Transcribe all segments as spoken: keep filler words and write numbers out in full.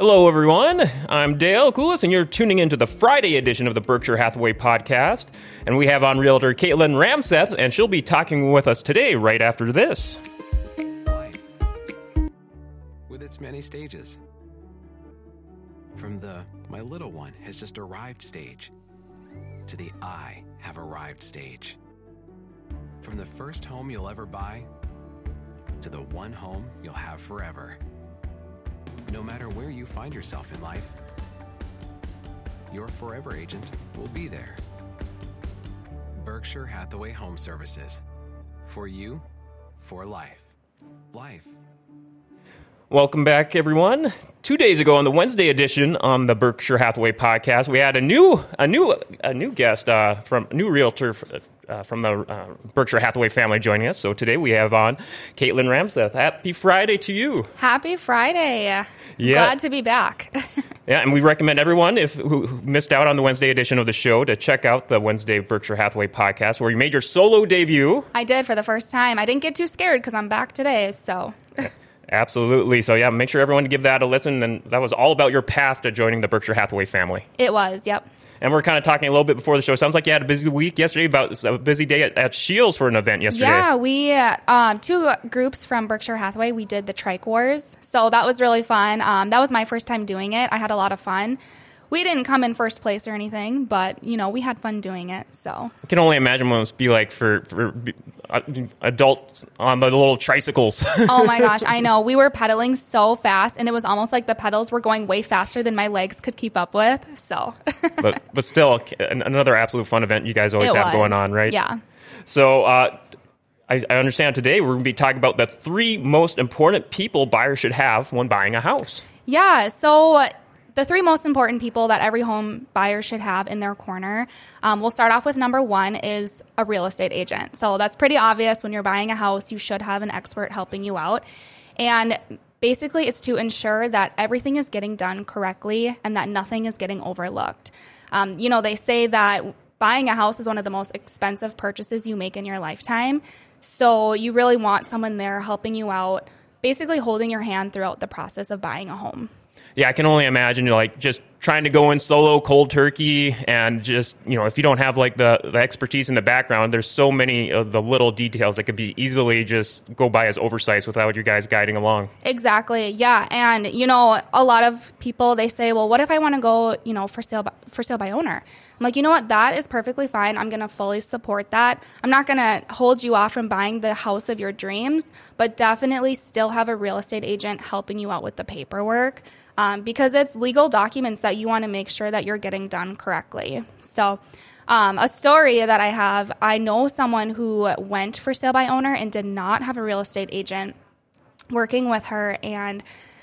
Hello, everyone. I'm Dale Coulis, and you're tuning into the Friday edition of the Berkshire Hathaway podcast. And we have on realtor Caitlin Ramseth, and she'll be talking with us today right after this. Life, with its many stages. From the "my little one has just arrived" stage to the "I have arrived" stage. From the first home you'll ever buy to the one home you'll have forever. No matter where you find yourself in life, your forever agent will be there. Berkshire Hathaway Home Services. For you, for life. Life. Welcome back, everyone. Two days ago on the Wednesday edition on the Berkshire Hathaway podcast, we had a new a new a new guest uh, from a new realtor uh, from the uh, Berkshire Hathaway family joining us. So today we have on Caitlin Ramseth. Happy Friday to you. Happy Friday. Yeah. Glad to be back. Yeah, and we recommend everyone if who, who missed out on the Wednesday edition of the show to check out the Wednesday Berkshire Hathaway podcast where you made your solo debut. I did for the first time. I didn't get too scared because I'm back today, so... Absolutely. So, yeah, make sure everyone to give that a listen. And that was all about your path to joining the Berkshire Hathaway family. It was, yep. And we're kind of talking a little bit before the show. Sounds like you had a busy week yesterday, about a busy day at, at Shields for an event yesterday. Yeah, we, uh, um, two groups from Berkshire Hathaway, we did the Trike Wars. So that was really fun. Um, that was my first time doing it. I had a lot of fun. We didn't come in first place or anything, but, you know, we had fun doing it, so. I can only imagine what it must be like for, for adults on the little tricycles. Oh, my gosh, I know. We were pedaling so fast, and it was almost like the pedals were going way faster than my legs could keep up with, so. but but still, another absolute fun event you guys always it have was. going on, right? Yeah. So, uh, I, I understand today we're going to be talking about the three most important people buyers should have when buying a house. Yeah, so... The three most important people that every home buyer should have in their corner. Um, we'll start off with number one is a real estate agent. So that's pretty obvious. When you're buying a house, you should have an expert helping you out. And basically, it's to ensure that everything is getting done correctly and that nothing is getting overlooked. Um, you know, they say that buying a house is one of the most expensive purchases you make in your lifetime. So you really want someone there helping you out, basically holding your hand throughout the process of buying a home. Yeah, I can only imagine, like, just trying to go in solo, cold turkey, and just, you know, if you don't have, like, the, the expertise in the background, there's so many of the little details that could be easily just go by as oversights without you guys guiding along. Exactly, yeah. And, you know, a lot of people, they say, well, what if I want to go, you know, for sale by, for sale by owner? I'm like, you know what, that is perfectly fine. I'm going to fully support that. I'm not going to hold you off from buying the house of your dreams, but definitely still have a real estate agent helping you out with the paperwork. Um, because it's legal documents that you want to make sure that you're getting done correctly. So um, a story that I have, I know someone who went for sale by owner and did not have a real estate agent working with her, and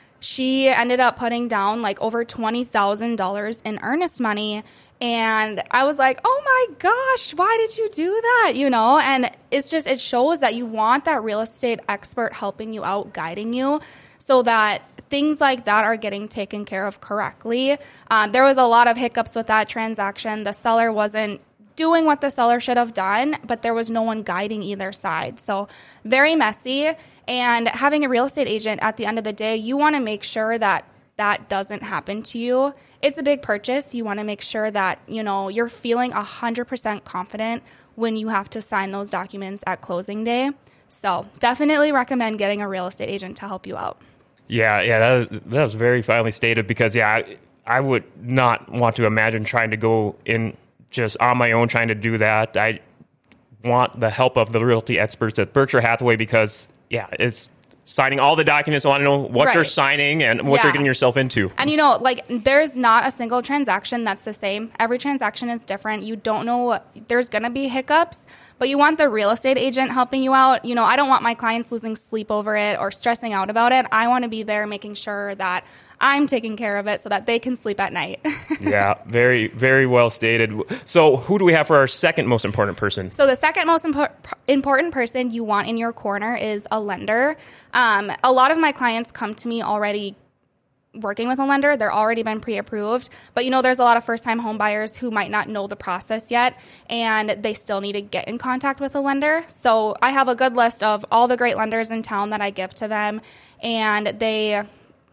she ended up putting down like over twenty thousand dollars in earnest money. And I was like, oh my gosh, why did you do that? You know, and it's just, it shows that you want that real estate expert helping you out, guiding you, so that things like that are getting taken care of correctly. Um, there was a lot of hiccups with that transaction. The seller wasn't doing what the seller should have done, but there was no one guiding either side. So very messy. And having a real estate agent at the end of the day, you want to make sure that that doesn't happen to you. It's a big purchase. You want to make sure that, you know, you're feeling one hundred percent confident when you have to sign those documents at closing day. So definitely recommend getting a real estate agent to help you out. Yeah, yeah, that, that was very finely stated because, yeah, I, I would not want to imagine trying to go in just on my own trying to do that. I want the help of the realty experts at Berkshire Hathaway because, yeah, it's signing all the documents. I want to know what right. you're signing and what yeah. you're getting yourself into. And, you know, like, there's not a single transaction that's the same. Every transaction is different. You don't know what, there's going to be hiccups, but you want the real estate agent helping you out. You know, I don't want my clients losing sleep over it or stressing out about it. I want to be there making sure that I'm taking care of it so that they can sleep at night. Yeah, very, very well stated. So who do we have for our second most important person? So the second most impo- important person you want in your corner is a lender. Um, a lot of my clients come to me already working with a lender. They're already been pre-approved. But, you know, there's a lot of first-time home buyers who might not know the process yet, and they still need to get in contact with a lender. So I have a good list of all the great lenders in town that I give to them, and they...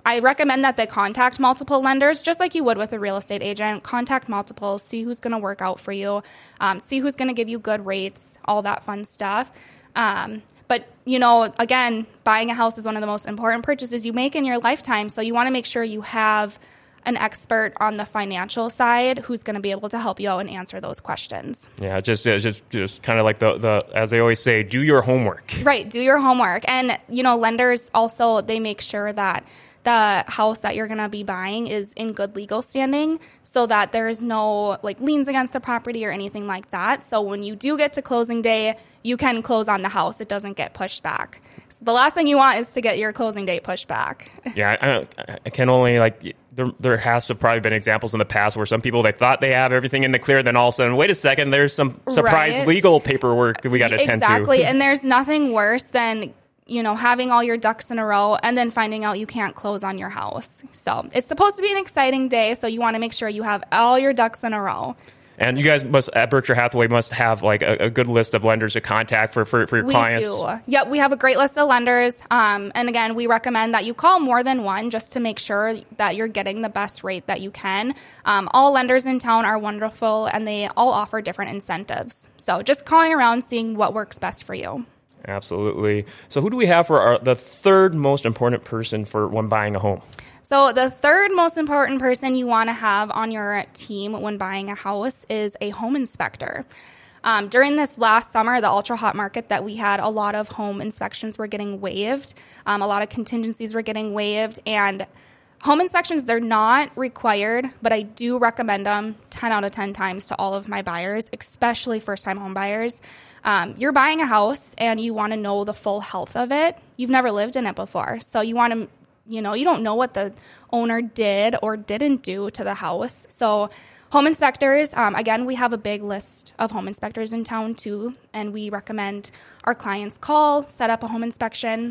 I recommend that they contact multiple lenders, just like you would with a real estate agent. Contact multiple, see who's going to work out for you, um, see who's going to give you good rates, all that fun stuff. Um, but, you know, again, buying a house is one of the most important purchases you make in your lifetime. So you want to make sure you have an expert on the financial side who's going to be able to help you out and answer those questions. Yeah, just it's just just kind of like the, the as they always say, do your homework. Right, do your homework. And, you know, lenders also, they make sure that the house that you're going to be buying is in good legal standing so that there's no like liens against the property or anything like that. So when you do get to closing day, you can close on the house. It doesn't get pushed back. So the last thing you want is to get your closing date pushed back. Yeah, I, I can only like there, there has to probably been examples in the past where some people, they thought they have everything in the clear, then all of a sudden, wait a second, there's some surprise Right. legal paperwork that we got to attend to. Exactly. And there's nothing worse than, you know, having all your ducks in a row and then finding out you can't close on your house. So it's supposed to be an exciting day, so you want to make sure you have all your ducks in a row. And you guys must, at Berkshire Hathaway, must have like a, a good list of lenders to contact for, for, for your We clients. do. Yep, we have a great list of lenders. Um, and again, we recommend that you call more than one just to make sure that you're getting the best rate that you can. Um, all lenders in town are wonderful, and they all offer different incentives. So just calling around, seeing what works best for you. Absolutely. So who do we have for our, the third most important person for when buying a home? So the third most important person you want to have on your team when buying a house is a home inspector. Um, during this last summer, the ultra hot market that we had, a lot of home inspections were getting waived. Um, a lot of contingencies were getting waived, and home inspections, they're not required, but I do recommend them ten out of ten times to all of my buyers, especially first-time home buyers. Um, you're buying a house and you want to know the full health of it. You've never lived in it before, so you want to, you know, you don't know what the owner did or didn't do to the house. So home inspectors, um, again, we have a big list of home inspectors in town too, and we recommend our clients call, set up a home inspection.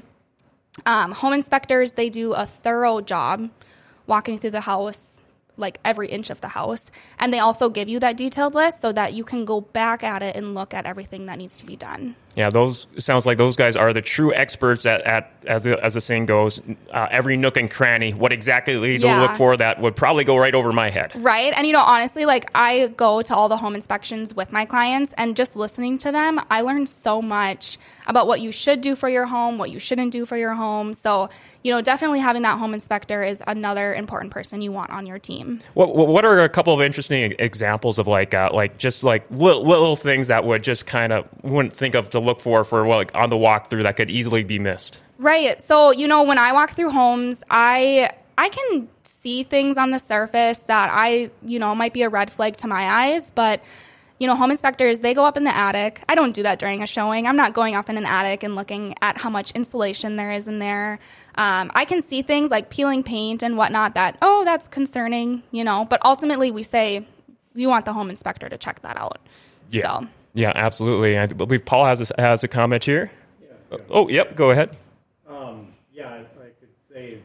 Um, home inspectors, they do a thorough job walking through the house, like every inch of the house. And they also give you that detailed list so that you can go back at it and look at everything that needs to be done. Yeah, those it sounds like those guys are the true experts at, at as the, as the saying goes, uh, every nook and cranny. What exactly Yeah. to look for that would probably go right over my head. Right. And, you know, honestly, like I go to all the home inspections with my clients, and just listening to them, I learned so much about what you should do for your home, what you shouldn't do for your home. So, you know, definitely having that home inspector is another important person you want on your team. What what are a couple of interesting examples of like uh, like just like little, little things that would just kind of wouldn't think of to look for for like on the walkthrough that could easily be missed? Right. So, you know, when I walk through homes, I I can see things on the surface that I, you know, might be a red flag to my eyes, but you know, home inspectors, they go up in the attic. I don't do that during a showing. I'm not going up in an attic and looking at how much insulation there is in there. Um, I can see things like peeling paint and whatnot that, oh, that's concerning, you know, but ultimately we say we want the home inspector to check that out. Yeah. So. Yeah, absolutely. I believe Paul has a, has a comment here. Yeah, Oh, yep, go ahead. Um, yeah, I, I could say.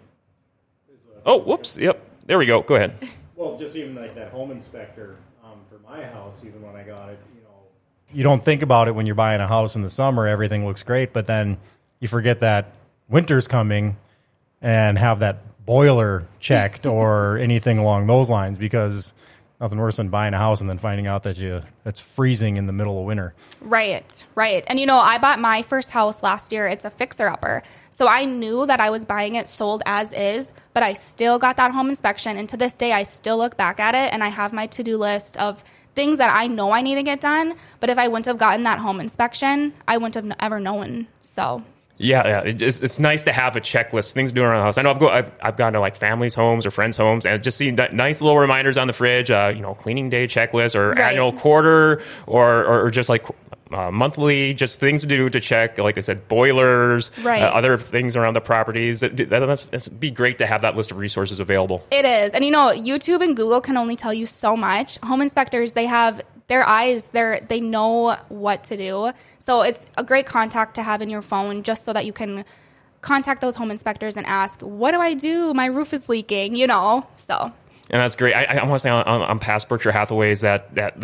Oh, whoops, yep. There we go. Go ahead. Well, just even like that home inspector um, for my house, even when I got it, you know. You don't think about it when you're buying a house in the summer, everything looks great, but then you forget that winter's coming and have that boiler checked or anything along those lines, because nothing worse than buying a house and then finding out that you it's freezing in the middle of winter. Right, right. And, you know, I bought my first house last year. It's a fixer-upper. So I knew that I was buying it sold as is, but I still got that home inspection. And to this day, I still look back at it, and I have my to-do list of things that I know I need to get done. But if I wouldn't have gotten that home inspection, I wouldn't have ever known. So... Yeah, yeah. It, it's, it's nice to have a checklist, things to do around the house. I know I've, go, I've, I've gone to like families' homes or friends' homes and just seen n- nice little reminders on the fridge, uh, you know, cleaning day checklist or Right. annual quarter or, or, or just like uh, monthly, just things to do to check, like I said, boilers, Right. uh, other things around the properties. It, that, that's, it'd be great to have that list of resources available. It is. And, you know, YouTube and Google can only tell you so much. Home inspectors, they have their eyes, they're, they know what to do. So it's a great contact to have in your phone just so that you can contact those home inspectors and ask, what do I do? My roof is leaking, you know, so. And that's great. I, I want to say on, on, on past Berkshire Hathaways that, that, that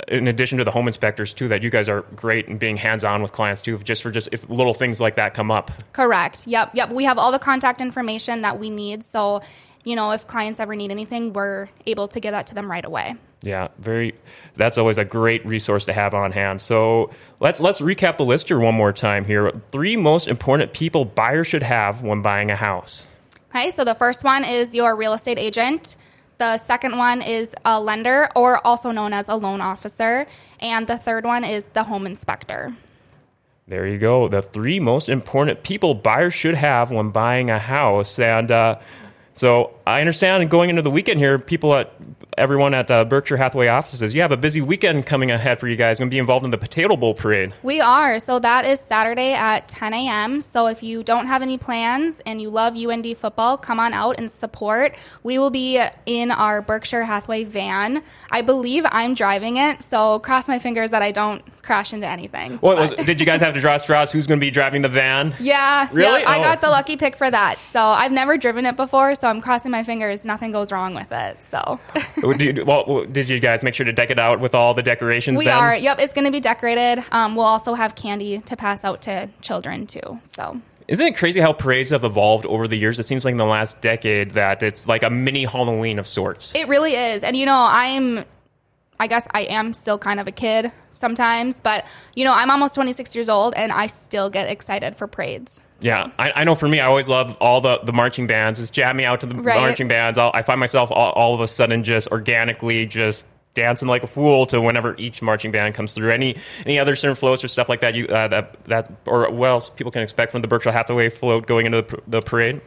in addition to the home inspectors too, that you guys are great in being hands-on with clients too, just for just if little things like that come up. Correct. Yep. Yep. We have all the contact information that we need. So, you know, if clients ever need anything, we're able to give that to them right away. Yeah, very. That's always a great resource to have on hand. So let's let's recap the list here one more time here. Three most important people buyers should have when buying a house. Okay, so the first one is your real estate agent. The second one is a lender, or also known as a loan officer. And the third one is the home inspector. There you go. The three most important people buyers should have when buying a house. And uh, so I understand going into the weekend here, people at everyone at uh, Berkshire Hathaway offices, you have a busy weekend coming ahead for you guys. Going to be involved in the Potato Bowl parade. We are. So that is Saturday at ten a.m. So if you don't have any plans and you love U N D football, come on out and support. We will be in our Berkshire Hathaway van. I believe I'm driving it, so cross my fingers that I don't crash into anything. What was? Did you guys have to draw straws? Who's going to be driving the van? Yeah. Really? Yeah, I Oh. got the lucky pick for that. So I've never driven it before, so I'm crossing my fingers nothing goes wrong with it. So did, you, well, did you guys make sure to deck it out with all the decorations? we then? are. Yep, it's going to be decorated. Um, we'll also have candy to pass out to children too. So. Isn't it crazy how parades have evolved over the years? It seems like in the last decade that it's like a mini Halloween of sorts. It really is. And, you know, I'm, I guess I am still kind of a kid sometimes, but, you know, I'm almost twenty-six years old and I still get excited for parades. Yeah, I, I know for me, I always love all the, the marching bands. Just jam me out to the Right. marching bands. I'll, I find myself all, all of a sudden just organically just dancing like a fool to whenever each marching band comes through. Any any other certain floats or stuff like that you uh, that that or what else people can expect from the Berkshire Hathaway float going into the, the parade?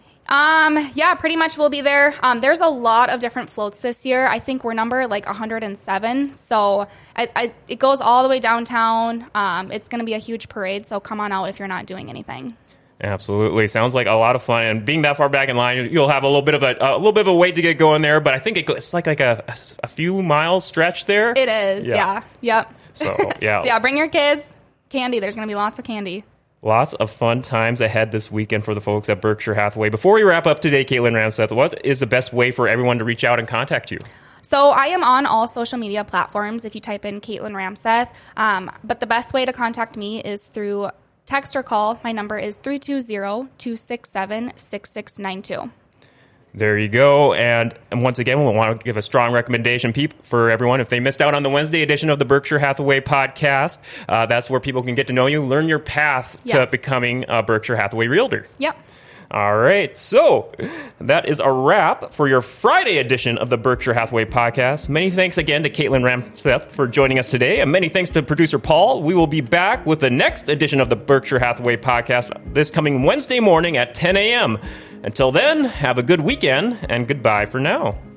Um, yeah, pretty much we'll be there. Um, there's a lot of different floats this year. I think we're number like one hundred seven. So I, I, it goes all the way downtown. Um, it's going to be a huge parade. So come on out if you're not doing anything. Absolutely, sounds like a lot of fun. And being that far back in line, you'll have a little bit of a, a little bit of a wait to get going there. But I think it, it's like like a, a few miles stretch there. It is, yeah. Yeah. Yep. So yeah, So yeah, bring your kids. Candy. There's going to be lots of candy. lots of fun times ahead this weekend for the folks at Berkshire Hathaway. Before we wrap up today, Caitlin Ramseth, what is the best way for everyone to reach out and contact you? So I am on all social media platforms if you type in Caitlin Ramseth. Um, but the best way to contact me is through text or call. My number is three two zero, two six seven, six six nine two. There you go. And, and once again, we want to give a strong recommendation peop- for everyone. If they missed out on the Wednesday edition of the Berkshire Hathaway podcast, uh, that's where people can get to know you, learn your path Yes. to becoming a Berkshire Hathaway realtor. Yep. All right, so that is a wrap for your Friday edition of the Berkshire Hathaway podcast. Many thanks again to Caitlin Ramseth for joining us today, and many thanks to producer Paul. We will be back with the next edition of the Berkshire Hathaway podcast this coming Wednesday morning at ten a.m. Until then, have a good weekend, and goodbye for now.